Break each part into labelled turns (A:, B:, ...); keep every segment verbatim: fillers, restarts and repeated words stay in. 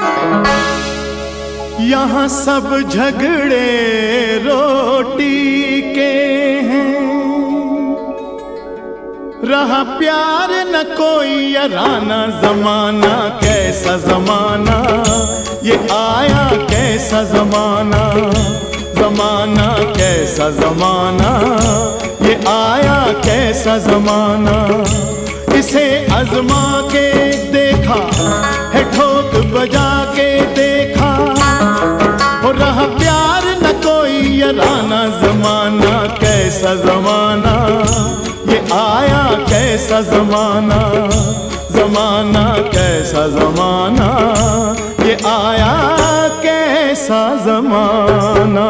A: यहाँ सब झगड़े रोटी के हैं, रहा प्यार न कोई याराना। जमाना कैसा जमाना ये आया, कैसा जमाना, जमाना कैसा जमाना ये आया, कैसा जमाना। इसे आजमा के देखा है, ठोक बजा के देखा, हो रहा प्यार न कोई याराना। जमाना कैसा जमाना ये आया, कैसा जमाना, जमाना कैसा जमाना ये आया, कैसा जमाना।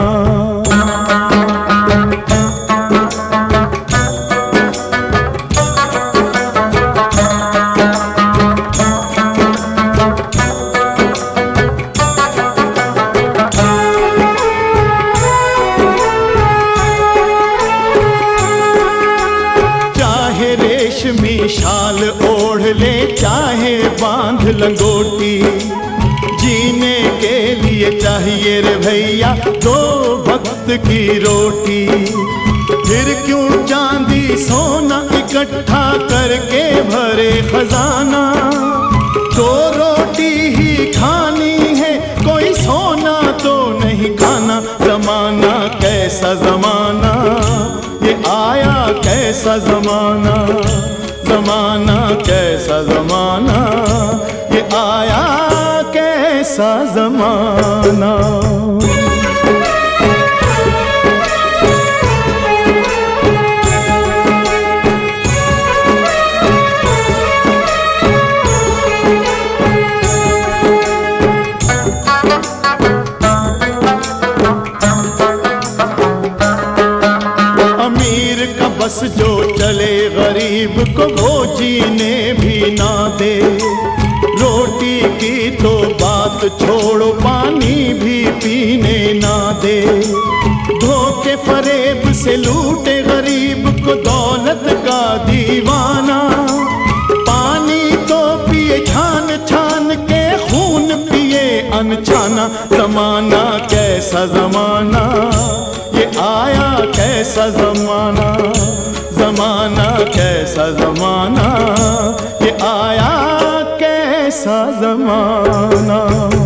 A: रेशमी शाल ओढ़ ले, चाहे बांध लंगोटी, जीने के लिए चाहिए रे भैया दो वक्त की रोटी। फिर क्यों चांदी सोना इकट्ठा करके भरे खजाना, तो रोटी ही खानी है, कोई सोना तो नहीं खाना। जमाना कैसा जमाना ये आया, कैसा जमाना, जमाना कैसा जमाना ये आया, कैसा जमाना। बस जो चले गरीब को वो जीने भी ना दे, रोटी की तो बात छोड़ो पानी भी पीने ना दे। धोखे फरेब से लूटे गरीब को दौलत का दीवाना, पानी तो पिए छान छान के, खून पिए अनछाना। जमाना कैसा जमाना ये आया, कैसा जमाना, जमाना कैसा जमाना ये आया, कैसा जमाना।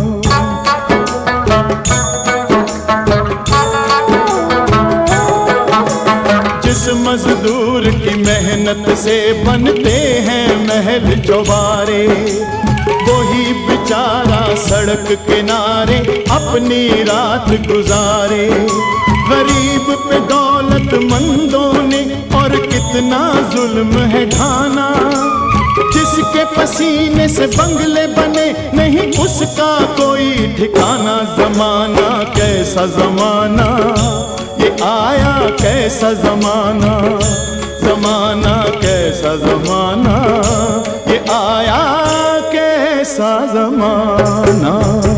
A: जिस मजदूर की मेहनत से बनते हैं महल चौबारे, वही बेचारा सड़क किनारे अपनी रात गुजारे। गरीब पे दौलतमंदों ने और कितना जुल्म है ढाना, जिसके पसीने से बंगले बने नहीं उसका कोई ठिकाना। जमाना कैसा जमाना ये आया, कैसा जमाना, जमाना कैसा जमाना ये आया, कैसा जमाना।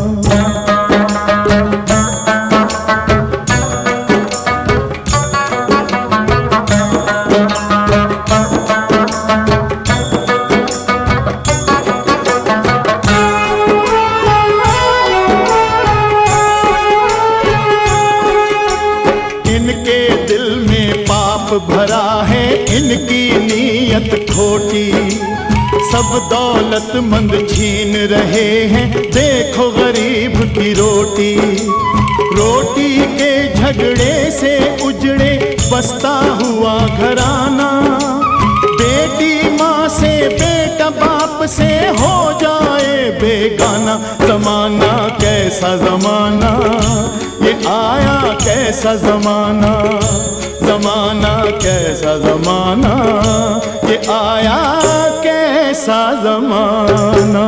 A: इनके दिल में पाप भरा है, इनकी नीयत खोटी, सब दौलतमंद छीन रहे हैं, देखो गरीब की रोटी। रोटी के झगड़े से उजड़े बसता हुआ घराना, बेटी माँ से बेटा बाप से हो जाए बेगाना। जमाना कैसा जमाना ये आया, कैसा जमाना, जमाना कैसा जमाना ये आया, कैसा जमाना।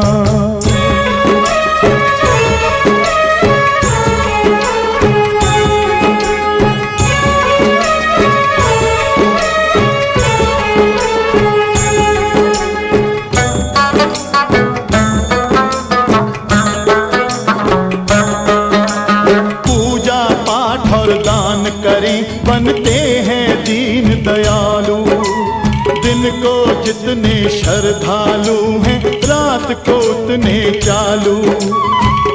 A: करें बनते हैं दीन दयालु, दिन को जितने श्रद्धालु हैं रात को उतने चालू।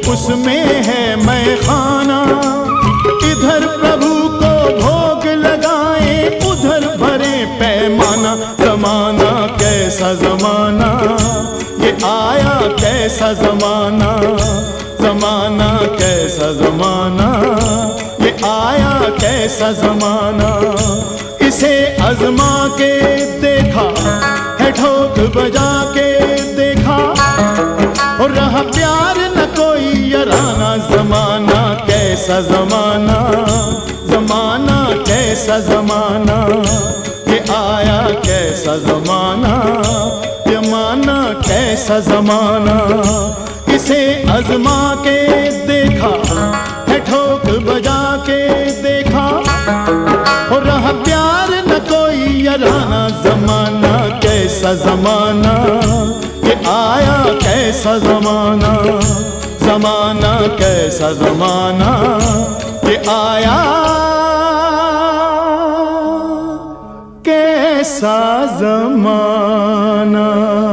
A: उसमें है मैं खाना। इधर प्रभु को भोग लगाए, उधर भरे पैमाना। जमाना कैसा जमाना, ये आया कैसा जमाना। जमाना कैसा जमाना, ये आया कैसा जमाना। इसे आजमा के देखा है, ठोक बजा के देखा, और रहा प्यार न कोई याराना। जमाना कैसा जमाना, जमाना कैसा जमाना। ये आया कैसा जमाना, ये माना कैसा जमाना। इसे आजमा के देखा है, ठोक बजा के देखा, और रहा प्यार न कोई याराना। जमाना कैसा जमाना, ये आया कैसा जमाना। जमाना कैसा जमाना, ये आया कैसा जमाना।